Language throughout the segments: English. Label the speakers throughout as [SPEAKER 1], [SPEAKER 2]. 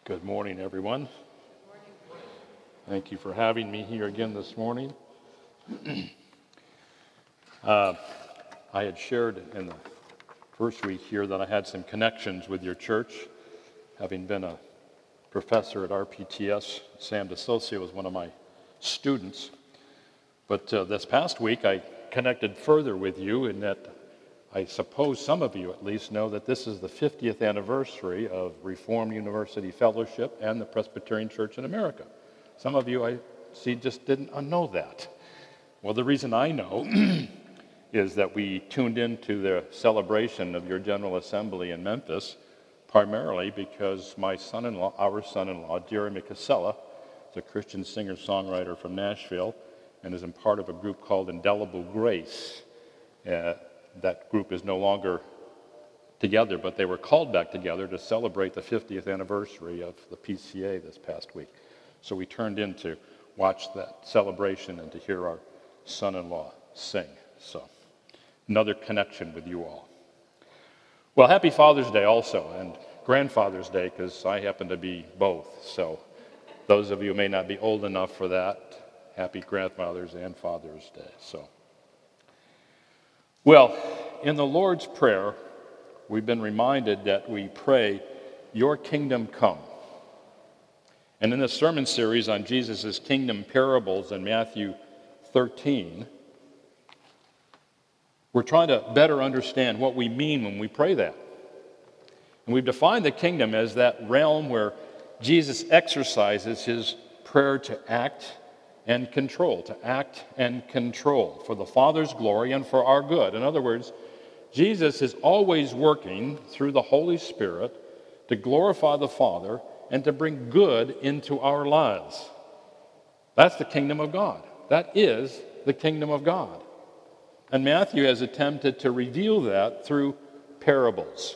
[SPEAKER 1] Good morning, everyone. Thank you for having me here again this morning. I had shared in the first week here that I had some connections with your church, having been a professor at RPTS. Sam DeSocio was one of my students. But this past week, I connected further with you in that I suppose some of you at least know that this is the 50th anniversary of Reformed University Fellowship and the Presbyterian Church in America. Some of you, I see, just didn't know that. Well, the reason I know is that we tuned into the celebration of your General Assembly in Memphis, primarily because our son-in-law, Jeremy Casella, is a Christian singer-songwriter from Nashville and is in part of a group called Indelible Grace. That group is no longer together, but they were called back together to celebrate the 50th anniversary of the PCA this past week. So we turned in to watch that celebration and to hear our son-in-law sing. So another connection with you all. Well, happy Father's Day also, and Grandfather's Day, because I happen to be both. So those of you who may not be old enough for that, happy Grandfather's and Father's Day. Well, in the Lord's Prayer, we've been reminded that we pray, "Your kingdom come." And in this sermon series on Jesus' kingdom parables in Matthew 13, we're trying to better understand what we mean when we pray that. And we've defined the kingdom as that realm where Jesus exercises his prayer to act and control for the Father's glory and for our good. In other words, Jesus is always working through the Holy Spirit to glorify the Father and to bring good into our lives. That's the kingdom of God. That is the kingdom of God. And Matthew has attempted to reveal that through parables.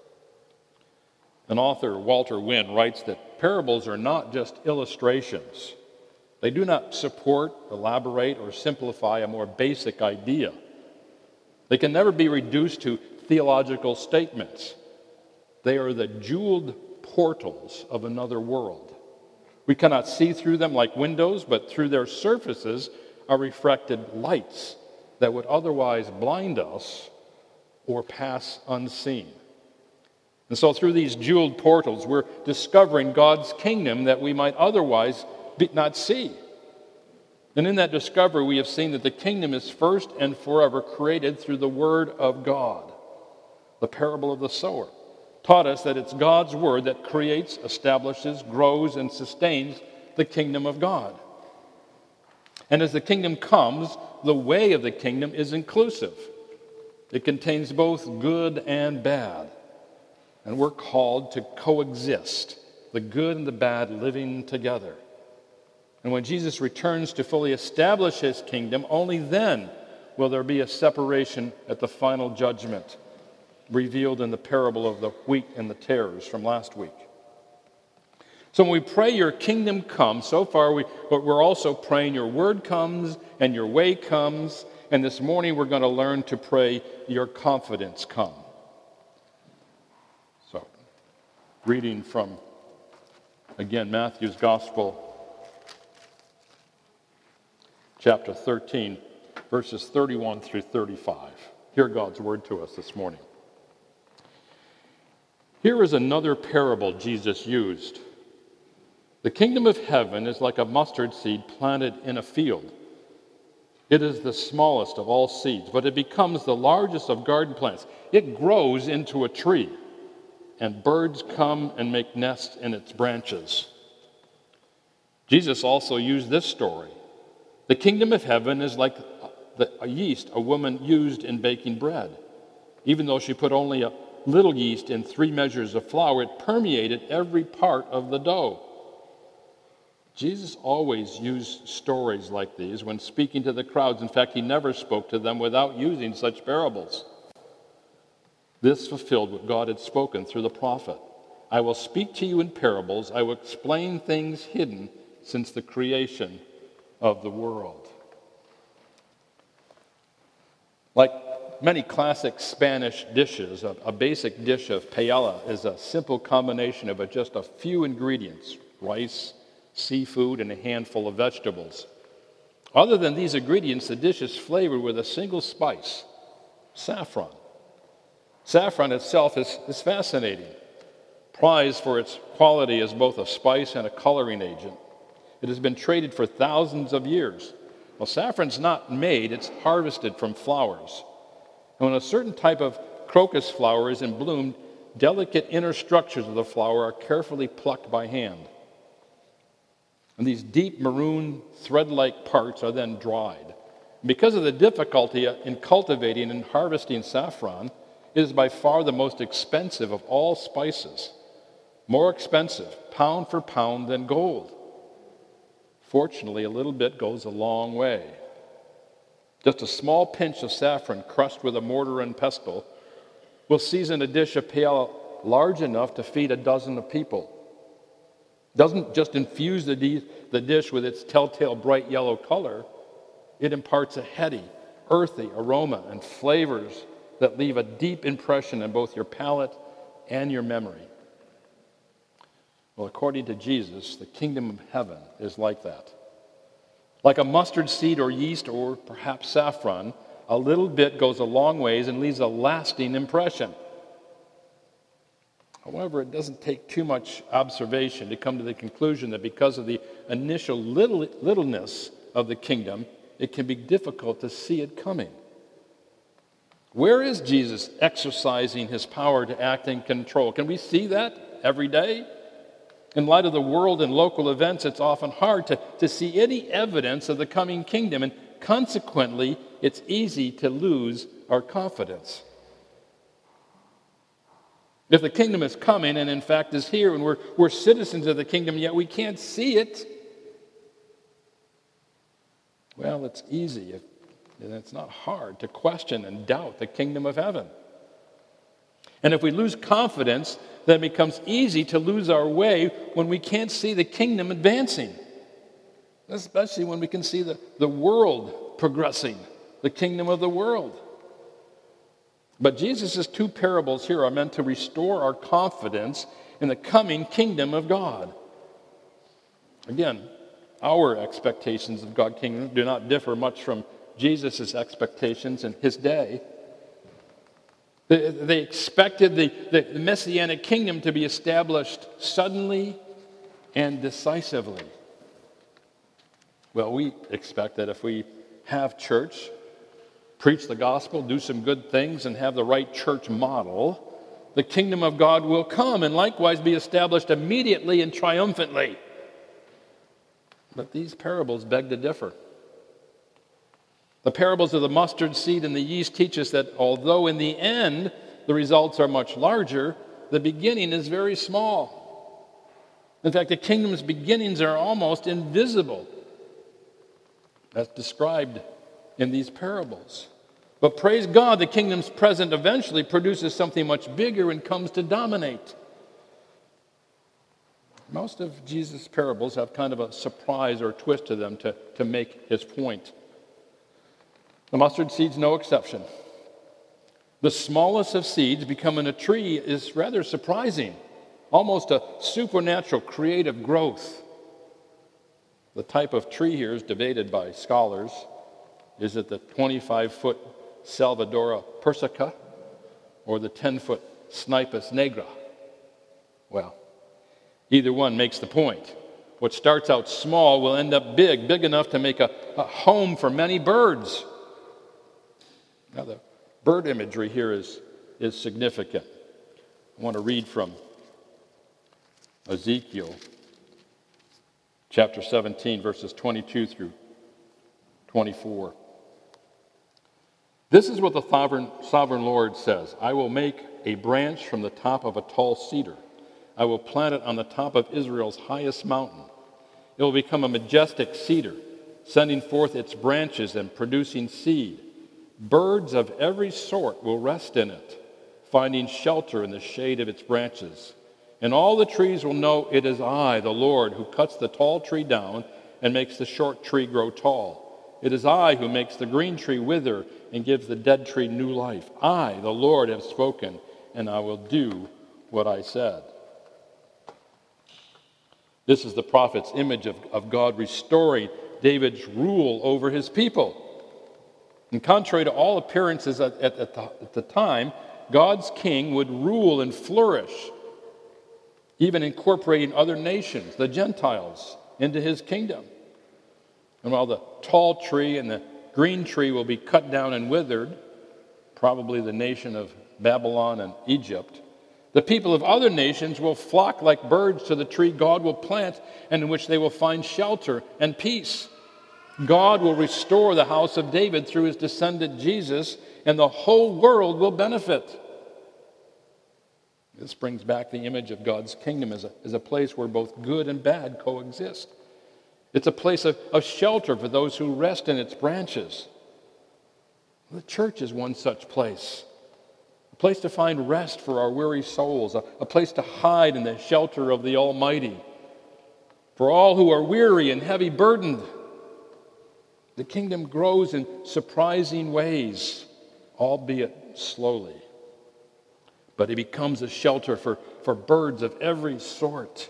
[SPEAKER 1] An author, Walter Wynn, writes that parables are not just illustrations. They do not support, elaborate, or simplify a more basic idea. They can never be reduced to theological statements. They are the jeweled portals of another world. We cannot see through them like windows, but through their surfaces are refracted lights that would otherwise blind us or pass unseen. And so through these jeweled portals, we're discovering God's kingdom that we might otherwise not see. And in that discovery, we have seen that the kingdom is first and forever created through the Word of God. The parable of the sower taught us that it's God's Word that creates, establishes, grows, and sustains the kingdom of God. And as the kingdom comes, the way of the kingdom is inclusive. It contains both good and bad. And we're called to coexist, the good and the bad living together. And when Jesus returns to fully establish his kingdom, only then will there be a separation at the final judgment, revealed in the parable of the wheat and the tares from last week. So when we pray, "Your kingdom come," so far we're also praying, "Your word comes and your way comes." And this morning we're going to learn to pray, "Your confidence come." So, reading from, again, Matthew's Gospel, chapter 13, verses 31 through 35. Hear God's word to us this morning. Here is another parable Jesus used. "The kingdom of heaven is like a mustard seed planted in a field. It is the smallest of all seeds, but it becomes the largest of garden plants. It grows into a tree, and birds come and make nests in its branches." Jesus also used this story. "The kingdom of heaven is like a yeast a woman used in baking bread. Even though she put only a little yeast in 3 measures of flour, it permeated every part of the dough." Jesus always used stories like these when speaking to the crowds. In fact, he never spoke to them without using such parables. This fulfilled what God had spoken through the prophet. "I will speak to you in parables. I will explain things hidden since the creation of the world." Like many classic Spanish dishes, a basic dish of paella is a simple combination of just a few ingredients: rice, seafood, and a handful of vegetables. Other than these ingredients, the dish is flavored with a single spice: saffron. Saffron itself is fascinating. Prized for its quality as both a spice and a coloring agent, it has been traded for thousands of years. Well, saffron's not made, it's harvested from flowers. And when a certain type of crocus flower is in bloom, delicate inner structures of the flower are carefully plucked by hand. And these deep maroon thread-like parts are then dried. Because of the difficulty in cultivating and harvesting saffron, it is by far the most expensive of all spices. More expensive, pound for pound, than gold. Fortunately, a little bit goes a long way. Just a small pinch of saffron crushed with a mortar and pestle will season a dish of paella large enough to feed a dozen of people. Doesn't just infuse the dish with its telltale bright yellow color, it imparts a heady, earthy aroma and flavors that leave a deep impression in both your palate and your memory. Well, according to Jesus, the kingdom of heaven is like that. Like a mustard seed or yeast or perhaps saffron, a little bit goes a long ways and leaves a lasting impression. However, it doesn't take too much observation to come to the conclusion that because of the initial littleness of the kingdom, it can be difficult to see it coming. Where is Jesus exercising his power to act in control? Can we see that every day? In light of the world and local events, it's often hard to see any evidence of the coming kingdom, and consequently, it's easy to lose our confidence. If the kingdom is coming, and in fact is here, and we're citizens of the kingdom, yet we can't see it, well, it's easy, and it's not hard to question and doubt the kingdom of heaven. And if we lose confidence, then it becomes easy to lose our way when we can't see the kingdom advancing, especially when we can see the world progressing, the kingdom of the world. But Jesus' two parables here are meant to restore our confidence in the coming kingdom of God. Again, our expectations of God's kingdom do not differ much from Jesus' expectations in his day. They expected the Messianic kingdom to be established suddenly and decisively. Well, we expect that if we have church, preach the gospel, do some good things, and have the right church model, the kingdom of God will come and likewise be established immediately and triumphantly. But these parables beg to differ. The parables of the mustard seed and the yeast teach us that although in the end the results are much larger, the beginning is very small. In fact, the kingdom's beginnings are almost invisible. That's described in these parables. But praise God, the kingdom's present eventually produces something much bigger and comes to dominate. Most of Jesus' parables have kind of a surprise or twist to them to make his point. The mustard seed's no exception. The smallest of seeds becoming a tree is rather surprising, almost a supernatural creative growth. The type of tree here is debated by scholars. Is it the 25-foot Salvadora persica or the 10-foot Snipus nigra? Well, either one makes the point. What starts out small will end up big enough to make a home for many birds. Now, the bird imagery here is significant. I want to read from Ezekiel chapter 17, verses 22 through 24. This is what the sovereign Lord says: I will make a branch from the top of a tall cedar. I will plant it on the top of Israel's highest mountain. It will become a majestic cedar, sending forth its branches and producing seed. Birds of every sort will rest in it, finding shelter in the shade of its branches. And all the trees will know it is I, the Lord, who cuts the tall tree down and makes the short tree grow tall. It is I who makes the green tree wither and gives the dead tree new life. I, the Lord, have spoken, and I will do what I said. This is the prophet's image of God restoring David's rule over his people. And contrary to all appearances at the time, God's king would rule and flourish, even incorporating other nations, the Gentiles, into his kingdom. And while the tall tree and the green tree will be cut down and withered, probably the nation of Babylon and Egypt, the people of other nations will flock like birds to the tree God will plant and in which they will find shelter and peace. God will restore the house of David through his descendant Jesus, and the whole world will benefit. This brings back the image of God's kingdom as a place where both good and bad coexist. It's a place of shelter for those who rest in its branches. The church is one such place. A place to find rest for our weary souls, a place to hide in the shelter of the Almighty. For all who are weary and heavy burdened, the kingdom grows in surprising ways, albeit slowly. But it becomes a shelter for birds of every sort.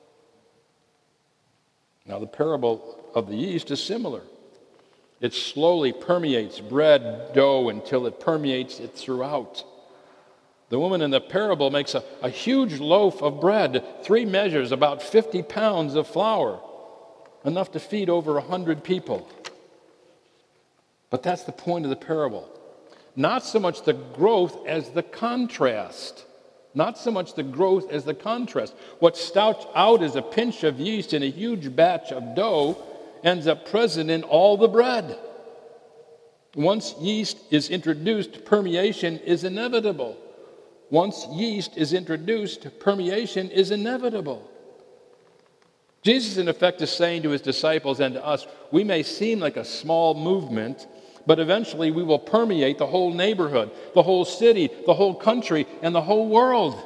[SPEAKER 1] Now, the parable of the yeast is similar. It slowly permeates bread dough until it permeates it throughout. The woman in the parable makes a huge loaf of bread, 3 measures, about 50 pounds of flour, enough to feed over 100 people. But that's the point of the parable. Not so much the growth as the contrast. Not so much the growth as the contrast. What starts out as a pinch of yeast in a huge batch of dough ends up present in all the bread. Once yeast is introduced, permeation is inevitable. Once yeast is introduced, permeation is inevitable. Jesus, in effect, is saying to his disciples and to us, we may seem like a small movement, but eventually we will permeate the whole neighborhood, the whole city, the whole country, and the whole world.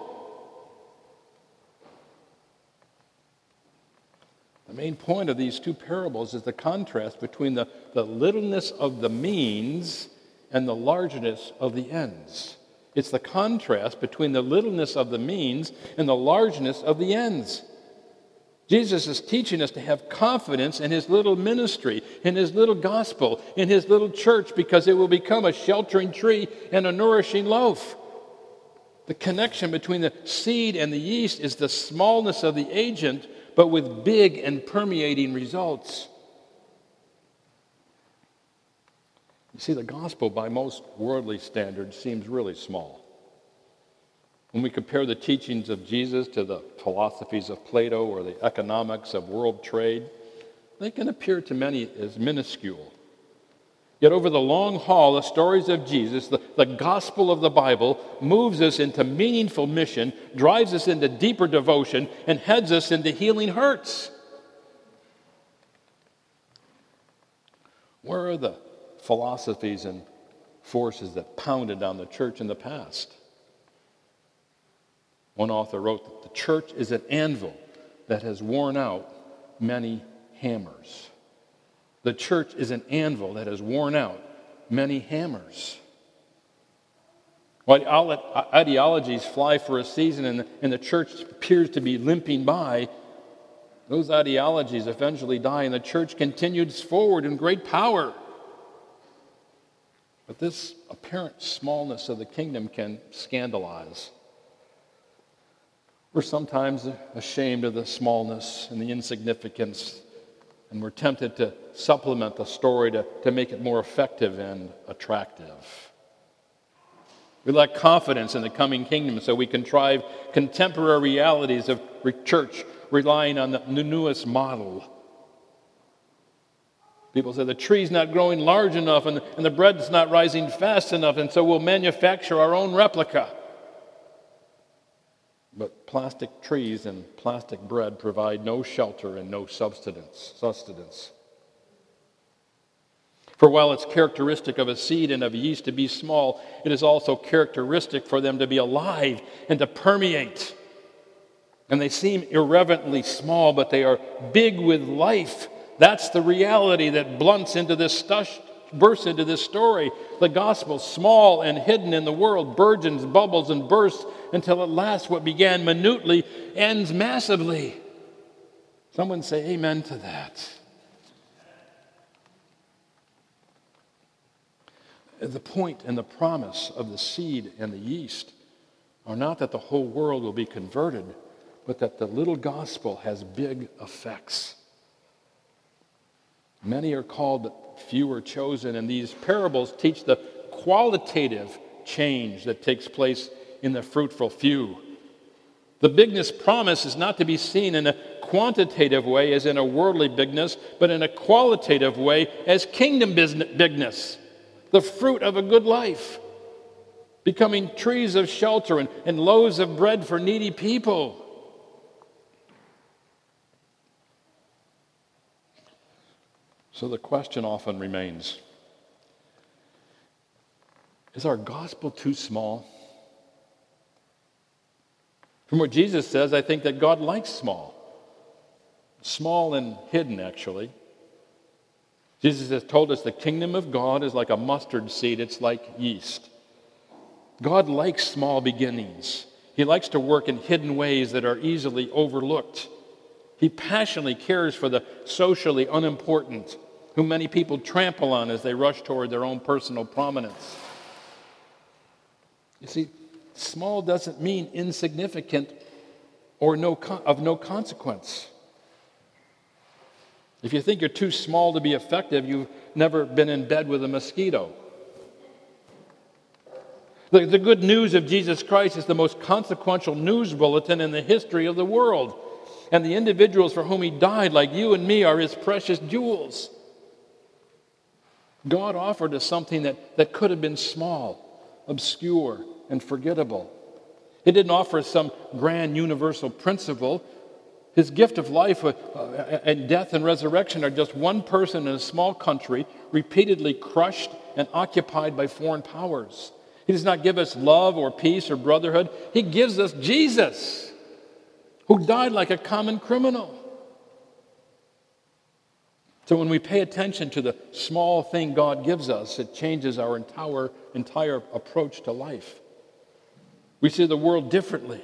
[SPEAKER 1] The main point of these two parables is the contrast between the littleness of the means and the largeness of the ends. It's the contrast between the littleness of the means and the largeness of the ends. Jesus is teaching us to have confidence in his little ministry, in his little gospel, in his little church, because it will become a sheltering tree and a nourishing loaf. The connection between the seed and the yeast is the smallness of the agent, but with big and permeating results. You see, the gospel, by most worldly standards, seems really small. When we compare the teachings of Jesus to the philosophies of Plato or the economics of world trade, they can appear to many as minuscule. Yet over the long haul, the stories of Jesus, the gospel of the Bible, moves us into meaningful mission, drives us into deeper devotion, and heads us into healing hurts. Where are the philosophies and forces that pounded on the church in the past? One author wrote that the church is an anvil that has worn out many hammers. The church is an anvil that has worn out many hammers. While ideologies fly for a season and the church appears to be limping by, those ideologies eventually die and the church continues forward in great power. But this apparent smallness of the kingdom can scandalize. We're sometimes ashamed of the smallness and the insignificance, and we're tempted to supplement the story to make it more effective and attractive. We lack confidence in the coming kingdom, so we contrive contemporary realities of church relying on the newest model. People say the tree's not growing large enough and the bread's not rising fast enough, and so we'll manufacture our own replica. But plastic trees and plastic bread provide no shelter and no sustenance. For while it's characteristic of a seed and of yeast to be small, it is also characteristic for them to be alive and to permeate. And they seem irreverently small, but they are big with life. That's the reality that bursts into this story. The gospel, small and hidden in the world, burgeons, bubbles, and bursts until at last what began minutely ends massively. Someone say amen to that. The point and the promise of the seed and the yeast are not that the whole world will be converted, but that the little gospel has big effects. Many are called, but few are chosen, and these parables teach the qualitative change that takes place in the fruitful few. The bigness promise is not to be seen in a quantitative way as in a worldly bigness, but in a qualitative way as kingdom bigness, the fruit of a good life, becoming trees of shelter and loaves of bread for needy people. So the question often remains, is our gospel too small? From what Jesus says, I think that God likes small. Small and hidden, actually. Jesus has told us the kingdom of God is like a mustard seed. It's like yeast. God likes small beginnings. He likes to work in hidden ways that are easily overlooked. He passionately cares for the socially unimportant, whom many people trample on as they rush toward their own personal prominence. You see, small doesn't mean insignificant or of no consequence. If you think you're too small to be effective, you've never been in bed with a mosquito. The good news of Jesus Christ is the most consequential news bulletin in the history of the world. And the individuals for whom he died, like you and me, are his precious jewels. God offered us something that could have been small, obscure, and forgettable. He didn't offer us some grand universal principle. His gift of life and death and resurrection are just one person in a small country repeatedly crushed and occupied by foreign powers. He does not give us love or peace or brotherhood. He gives us Jesus, who died like a common criminal. So when we pay attention to the small thing God gives us, it changes our entire approach to life. We see the world differently.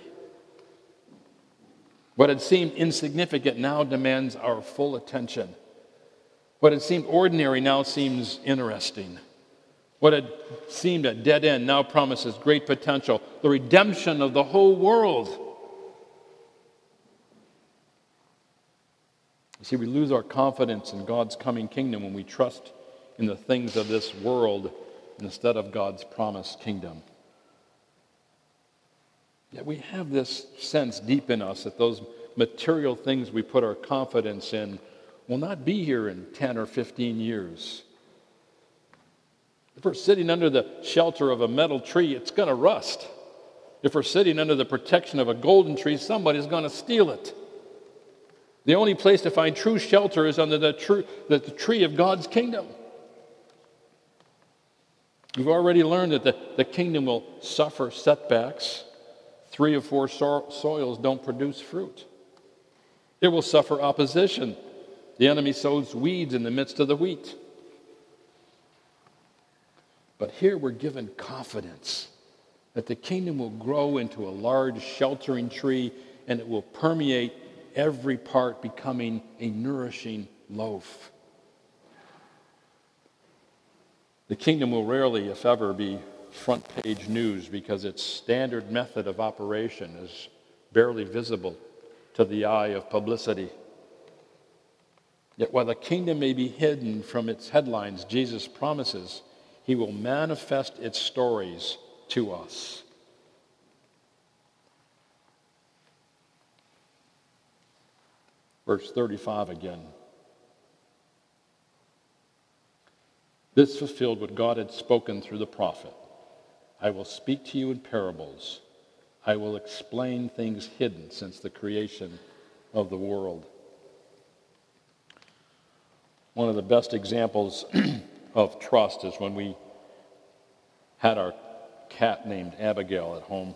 [SPEAKER 1] What had seemed insignificant now demands our full attention. What had seemed ordinary now seems interesting. What had seemed a dead end now promises great potential, the redemption of the whole world. You see, we lose our confidence in God's coming kingdom when we trust in the things of this world instead of God's promised kingdom. Yet we have this sense deep in us that those material things we put our confidence in will not be here in 10 or 15 years. If we're sitting under the shelter of a metal tree, it's going to rust. If we're sitting under the protection of a golden tree, somebody's going to steal it. The only place to find true shelter is under the tree of God's kingdom. We've already learned that the kingdom will suffer setbacks. 3 of 4 soils don't produce fruit. It will suffer opposition. The enemy sows weeds in the midst of the wheat. But here we're given confidence that the kingdom will grow into a large sheltering tree and it will permeate every part, becoming a nourishing loaf. The kingdom will rarely, if ever, be front page news because its standard method of operation is barely visible to the eye of publicity. Yet while the kingdom may be hidden from its headlines, Jesus promises he will manifest its stories to us. Verse 35 again. This fulfilled what God had spoken through the prophet. I will speak to you in parables. I will explain things hidden since the creation of the world. One of the best examples of trust is when we had our cat named Abigail at home.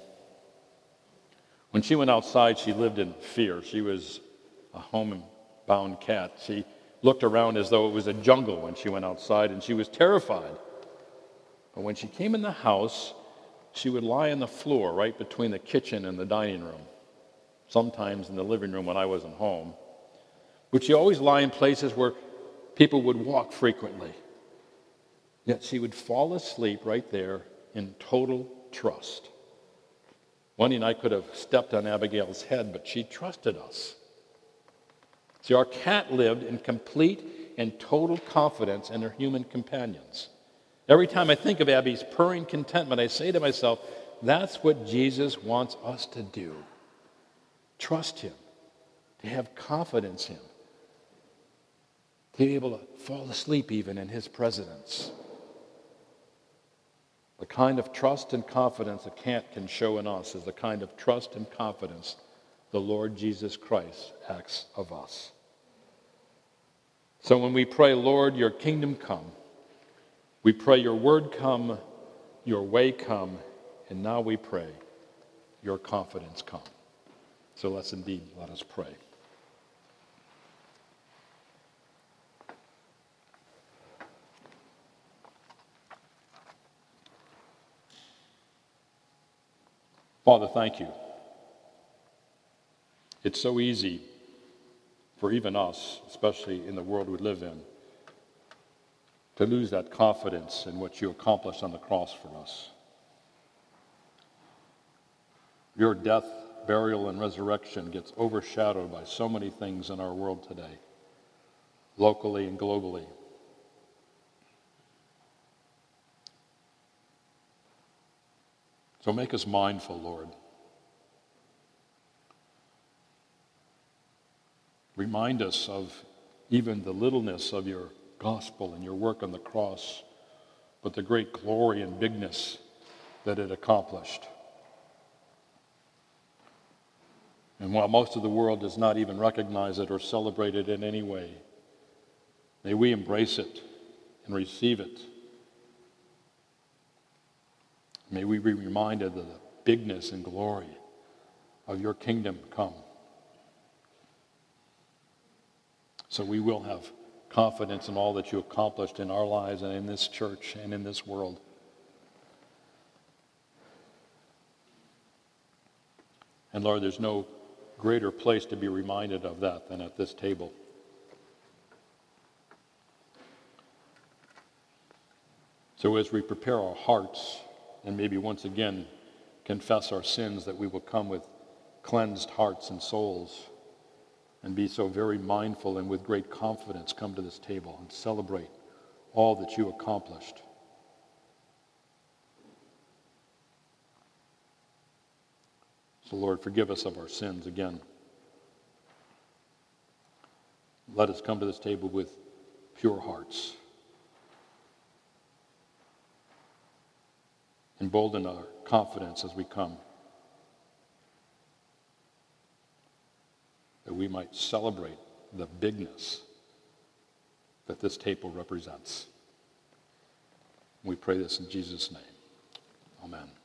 [SPEAKER 1] When she went outside, she lived in fear. She was a homebound cat. She looked around as though it was a jungle when she went outside, and she was terrified. But when she came in the house, she would lie on the floor right between the kitchen and the dining room, sometimes in the living room when I wasn't home. But she always lie in places where people would walk frequently. Yet she would fall asleep right there in total trust. Wendy and I could have stepped on Abigail's head, but she trusted us. See, our cat lived in complete and total confidence in her human companions. Every time I think of Abby's purring contentment, I say to myself, that's what Jesus wants us to do. Trust him, to have confidence in him, to be able to fall asleep even in his presence. The kind of trust and confidence a cat can show in us is the kind of trust and confidence the Lord Jesus Christ asks of us. So when we pray, Lord, your kingdom come, we pray your word come, your way come, and now we pray your confidence come. So let us pray. Father, thank you. It's so easy for even us, especially in the world we live in, to lose that confidence in what you accomplished on the cross for us. Your death, burial, and resurrection gets overshadowed by so many things in our world today, locally and globally. So make us mindful, Lord. Remind us of even the littleness of your gospel and your work on the cross, but the great glory and bigness that it accomplished. And while most of the world does not even recognize it or celebrate it in any way, may we embrace it and receive it. May we be reminded of the bigness and glory of your kingdom come. So we will have confidence in all that you accomplished in our lives and in this church and in this world. And Lord, there's no greater place to be reminded of that than at this table. So as we prepare our hearts and maybe once again confess our sins, that we will come with cleansed hearts and souls and be so very mindful and with great confidence come to this table and celebrate all that you accomplished. So Lord, forgive us of our sins again. Let us come to this table with pure hearts. Embolden our confidence as we come, that we might celebrate the bigness that this table represents. We pray this in Jesus' name. Amen.